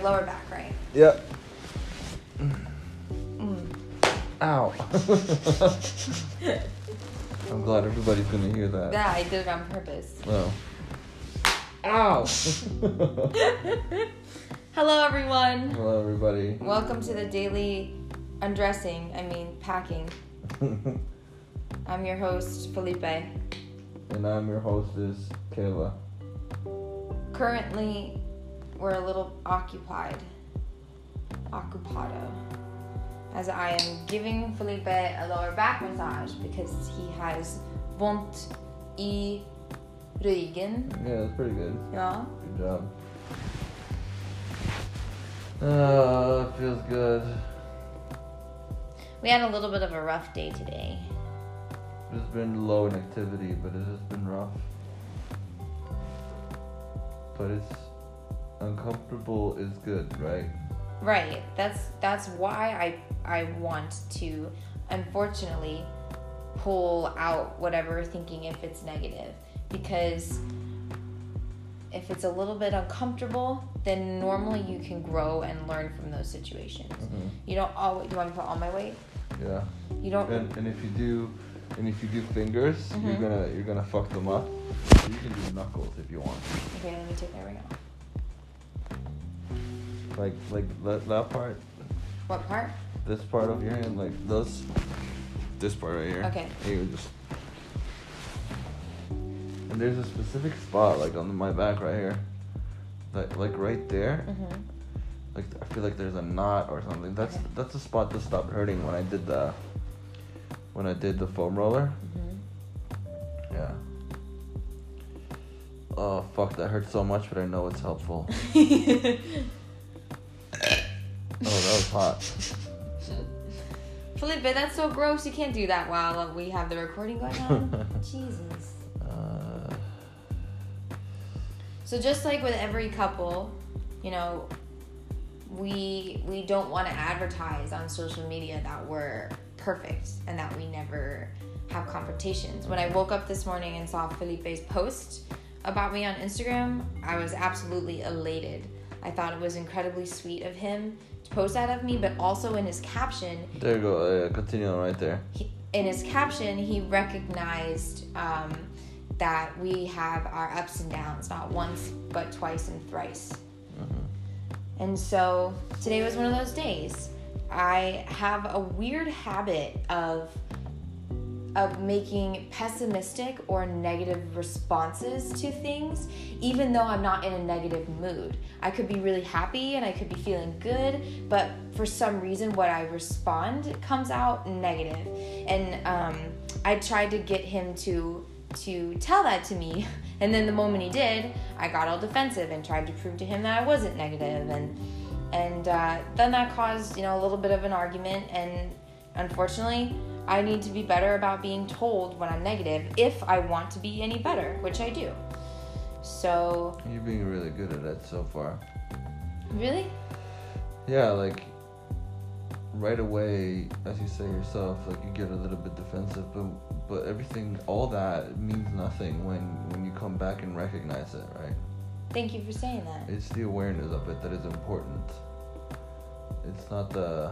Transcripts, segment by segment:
lower back, right? Yep. Ow. I'm glad everybody's gonna hear that. Yeah, I did it on purpose. Oh. Ow. Hello, everyone. Hello, everybody. Welcome to the daily packing. I'm your host, Felipe. And I'm your hostess, Kayla. Currently, we're a little ocupado, as I am giving Felipe a lower back massage because he has vondt I ryggen. Yeah, that's pretty good. Yeah. Good job. It feels good. We had a little bit of a rough day today. It's been low in activity, but it has been rough. But it's uncomfortable is good, right? Right. That's why I want to, unfortunately, pull out whatever thinking if it's negative. Because if it's a little bit uncomfortable, then normally you can grow and learn from those situations. Mm-hmm. You don't always. Do you want me to put all my weight? Yeah. You don't. And if you do fingers, Mm-hmm. you're gonna fuck them up. You can do knuckles if you want. Okay, let me take my ring off. Like that part. What part? This part of your hand, like this part right here. Okay. You just. And there's a specific spot, like on my back right here, like right there. Mm-hmm. Like I feel like there's a knot or something. That's the spot that stopped hurting when I did the foam roller. Mm-hmm. Yeah. Oh fuck, that hurts so much, but I know it's helpful. Oh, that was hot. Felipe, that's so gross. You can't do that while we have the recording going on. Jesus. So just like with every couple, you know, we don't want to advertise on social media that we're perfect and that we never have confrontations. When I woke up this morning and saw Felipe's post about me on Instagram, I was absolutely elated. I thought it was incredibly sweet of him to post that of me, but also in his caption... There you go. Continue on right there. In his caption, he recognized that we have our ups and downs, not once, but twice and thrice. Mm-hmm. And so today was one of those days. I have a weird habit of making pessimistic or negative responses to things, even though I'm not in a negative mood. I could be really happy and I could be feeling good, but for some reason what I respond comes out negative. And I tried to get him to tell that to me, and then the moment he did, I got all defensive and tried to prove to him that I wasn't negative, and then that caused, a little bit of an argument. And unfortunately, I need to be better about being told when I'm negative if I want to be any better, which I do. So... You're being really good at it so far. Really? Yeah, like, right away, as you say yourself, like, you get a little bit defensive, but everything, all that means nothing when you come back and recognize it, right? Thank you for saying that. It's the awareness of it that is important. It's not the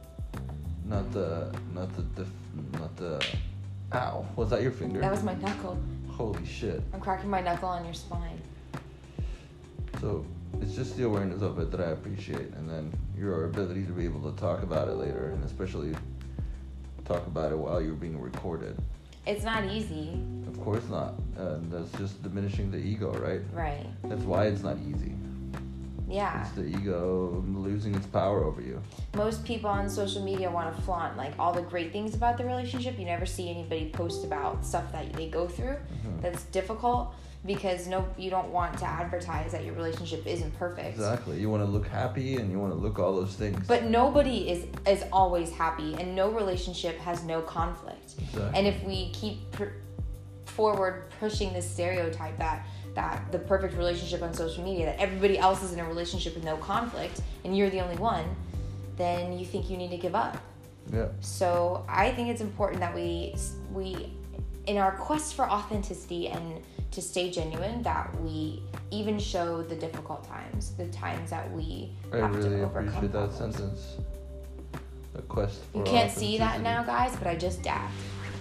ow, was that your finger? That was my knuckle. Holy shit. I'm cracking my knuckle on your spine. So it's just the awareness of it that I appreciate, and then your ability to be able to talk about it later, and especially talk about it while you're being recorded. It's not easy. Of course not. And that's just diminishing the ego, right? Right. That's why it's not easy. Yeah. It's the ego losing its power over you. Most people on social media want to flaunt like all the great things about the relationship. You never see anybody post about stuff that they go through that's difficult, because you don't want to advertise that your relationship isn't perfect. Exactly. You want to look happy and you want to look all those things. But nobody is always happy, and no relationship has no conflict. Exactly. And if we keep forward pushing this stereotype that the perfect relationship on social media, that everybody else is in a relationship with no conflict and you're the only one, then you think you need to give up. Yeah. So I think it's important that we in our quest for authenticity and to stay genuine, that we even show the difficult times, the times that we have really to overcome. appreciate that problems. sentence. The quest for You can't see that now, guys, but I just dabbed.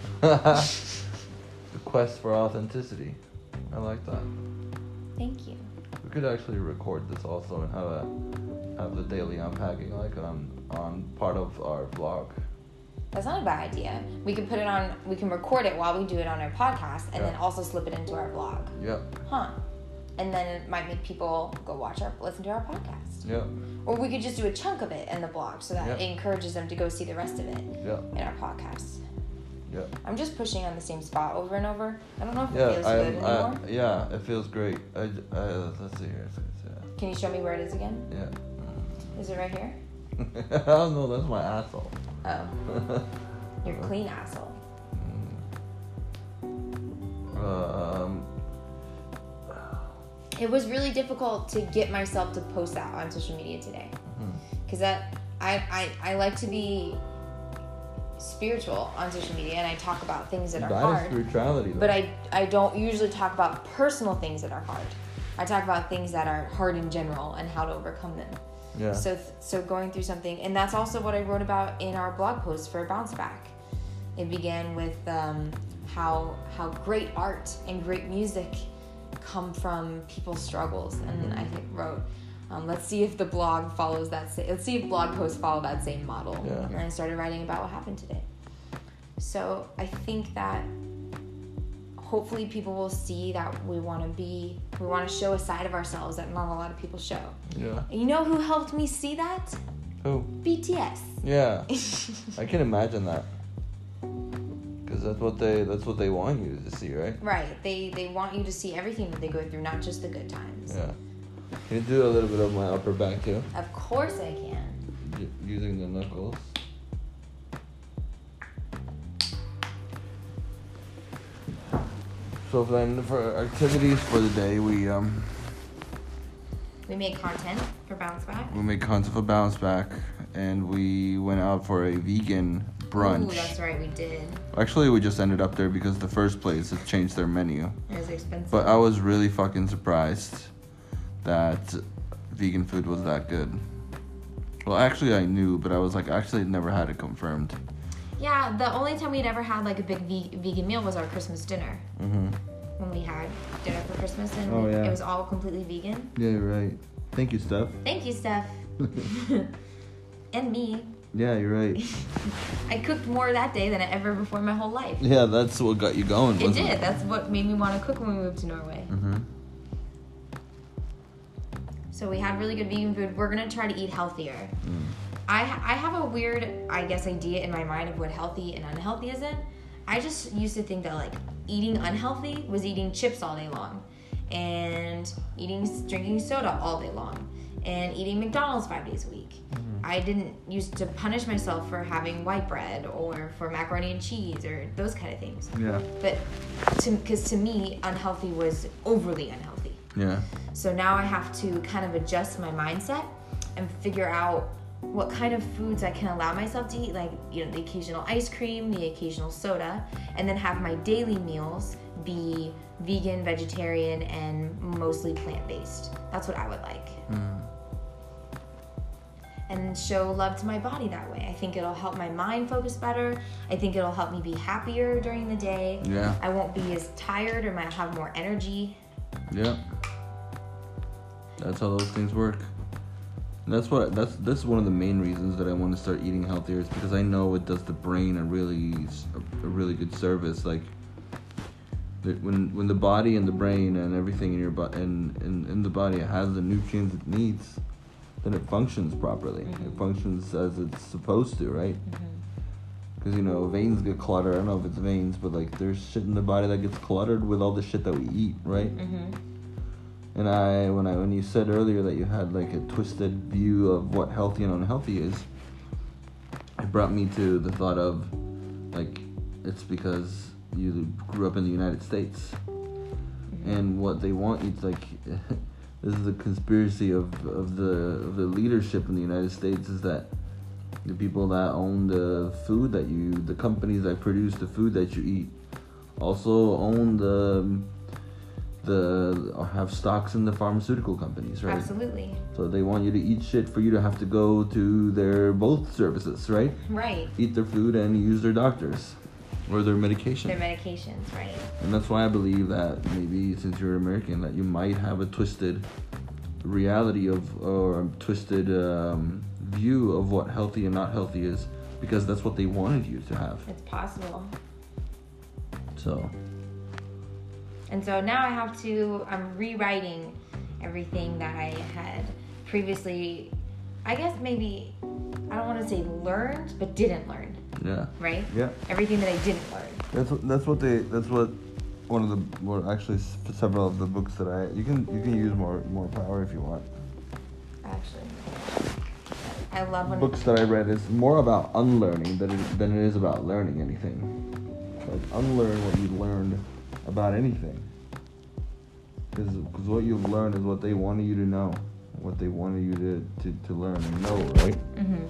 The quest for authenticity. I like that. Thank you. We could actually record this also and have the daily unpacking like on part of our vlog. That's not a bad idea. We can put it on. We can record it while we do it on our podcast, and Yeah. then also slip it into our vlog. Yep. Huh. And then it might make people go listen to our podcast. Yep. Or we could just do a chunk of it in the blog so that Yep. it encourages them to go see the rest of it Yep. in our podcast. Yep. I'm just pushing on the same spot over and over. I don't know if it Yeah. feels good anymore. Yeah. It feels great. Let's see here. Can you show me where it is again? Yeah. Is it right here? Oh no, that's my asshole. Oh. Your clean asshole. It was really difficult to get myself to post that on social media today. Because I like to be spiritual on social media, and I talk about things that are That hard. is spirituality, though. But I don't usually talk about personal things that are hard. I talk about things that are hard in general and how to overcome them. Yeah. So going through something, and that's also what I wrote about in our blog post for Bounce Back. It began with how great art and great music come from people's struggles, and I wrote, let's see if the blog follows that. Let's see if blog posts follow that same model. Yeah. And I started writing about what happened today. So I think that hopefully people will see that we want to show a side of ourselves that not a lot of people show. Yeah. And you know who helped me see that? Who? BTS. Yeah. I can imagine that. Because that's what they want you to see, right? Right. They want you to see everything that they go through, not just the good times. Yeah. Can you do a little bit of my upper back too? Of course I can. Using the knuckles. So then for activities for the day, we made content for Bounce Back. we made content for Bounce Back, and we went out for a vegan brunch. Ooh, that's right, we did. Actually, we just ended up there because the first place has changed their menu. It was expensive. But I was really fucking surprised that vegan food was that good. Well, actually, I knew, but I was like, actually, never had it confirmed. Yeah, the only time we'd ever had like a big vegan meal was our Christmas dinner. Mm-hmm. When we had dinner for Christmas, and Oh, yeah. it was all completely vegan. Yeah, you're right. Thank you, Steph. Thank you, Steph. And me. Yeah, you're right. I cooked more that day than I ever before in my whole life. Yeah, that's what got you going, It wasn't did. it? That's what made me want to cook when we moved to Norway. Mm-hmm. So we had really good vegan food. We're going to try to eat healthier. I have a weird, I guess, idea in my mind of what healthy and unhealthy isn't. I just used to think that, like, eating unhealthy was eating chips all day long and drinking soda all day long and eating McDonald's 5 days a week. I didn't used to punish myself for having white bread or for macaroni and cheese or those kind of things. Yeah. But because to me, unhealthy was overly unhealthy. Yeah. So now I have to kind of adjust my mindset and figure out what kind of foods I can allow myself to eat, like, you know, the occasional ice cream, the occasional soda, and then have my daily meals be vegan, vegetarian, and mostly plant-based. That's what I would like. And show love to my body that way. I think it'll help my mind focus better. I think it'll help me be happier during the day. Yeah. I won't be as tired, or might have more energy. Yeah. That's how those things work. And that's this is one of the main reasons that I want to start eating healthier, is because I know it does the brain a really good service. Like, when the body and the brain and everything in your in the body has the nutrients it needs, then it functions properly. It functions as it's supposed to, right? Because, you know, veins get cluttered. I don't know if it's veins, but, like, there's shit in the body that gets cluttered with all the shit that we eat, right? And when you said earlier that you had, like, a twisted view of what healthy and unhealthy is, it brought me to the thought of, like, it's because you grew up in the United States, and what they want you to, like, this is the conspiracy of the leadership in the United States, is that the people that own the food the companies that produce the food that you eat, also own or have stocks in the pharmaceutical companies, right? Absolutely. So they want you to eat shit for you to have to go to their both services, right? Right. Eat their food and use their doctors or their medication. Their medications, right. And that's why I believe that maybe since you're American, that you might have a twisted reality or a twisted view of what healthy and not healthy is, because that's what they wanted you to have. It's possible. So. And so now I'm rewriting everything that I had previously, I guess maybe, I don't want to say learned, but didn't learn. Yeah. Right? Yeah. Everything that I didn't learn. That's what one of the, well, actually several of the books that you can use more power if you want. Actually, I love when books that I read is more about unlearning than it is about learning anything. Like unlearn what you learned about anything, because what you've learned is what they wanted you to know, what they wanted you to learn and know, right? Mm-hmm.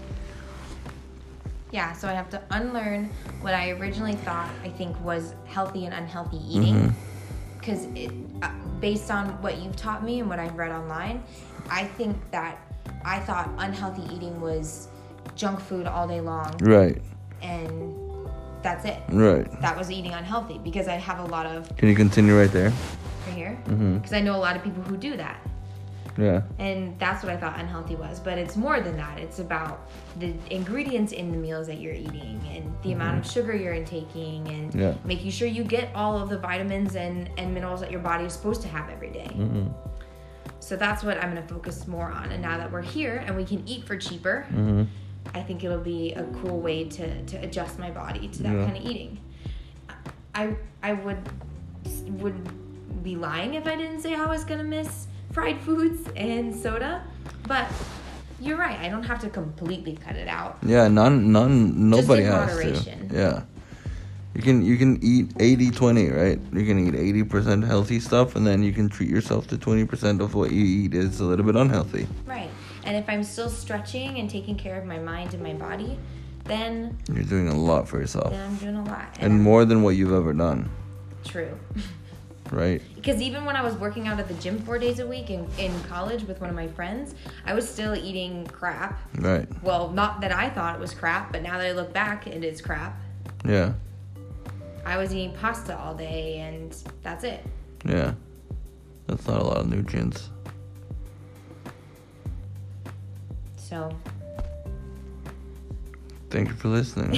Yeah, so I have to unlearn what I originally thought I think was healthy and unhealthy eating, because based on what you've taught me and what I've read online, I think that I thought unhealthy eating was junk food all day long, right? And that's it. Right. That was eating unhealthy, because I have a lot of... Can you continue right there? Right here? Mm-hmm. Because I know a lot of people who do that. Yeah. And that's what I thought unhealthy was. But it's more than that. It's about the ingredients in the meals that you're eating and the amount of sugar you're intaking and making sure you get all of the vitamins and minerals that your body is supposed to have every day. Mm-hmm. So that's what I'm going to focus more on. And now that we're here and we can eat for cheaper... I think it'll be a cool way to adjust my body to that kind of eating. I would be lying if I didn't say I was gonna miss fried foods and soda, but you're right. I don't have to completely cut it out. Yeah, nobody has moderation. to. Yeah, you can eat 80-20, right? You can eat 80% healthy stuff, and then you can treat yourself to 20% of what you eat is a little bit unhealthy. Right. And if I'm still stretching and taking care of my mind and my body, then... You're doing a lot for yourself. Then I'm doing a lot. And more than what you've ever done. True. Right? Because even when I was working out at the gym 4 days a week in college with one of my friends, I was still eating crap. Right. Well, not that I thought it was crap, but now that I look back, it is crap. Yeah. I was eating pasta all day, and that's it. Yeah. That's not a lot of nutrients. So, thank you for listening.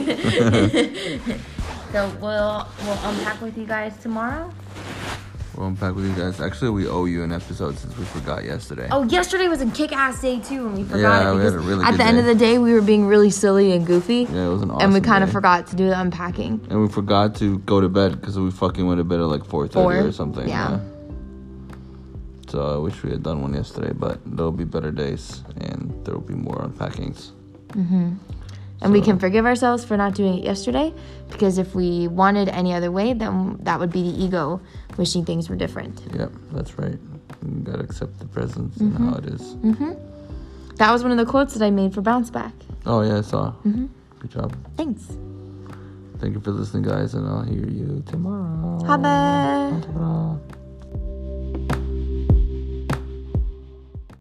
So we'll unpack with you guys tomorrow. We'll unpack with you guys. Actually, we owe you an episode since we forgot yesterday. Oh, yesterday was a kick-ass day too, and we forgot it. We had a really at good the end of the day, we were being really silly and goofy. Yeah, it was an awesome and we kind of day. forgot to do the unpacking. And we forgot to go to bed because we fucking went to bed at like 4:30 or something. Yeah. So I wish we had done one yesterday, but there'll be better days and there will be more unpackings. And we can forgive ourselves for not doing it yesterday, because if we wanted any other way, then that would be the ego wishing things were different. Yep, that's right. You gotta accept the presence and how it is. That was one of the quotes that I made for Bounce Back. Oh yeah, I saw. Good job. Thanks. Thank you for listening, guys, and I'll hear you tomorrow. Ha det! Ha det bra.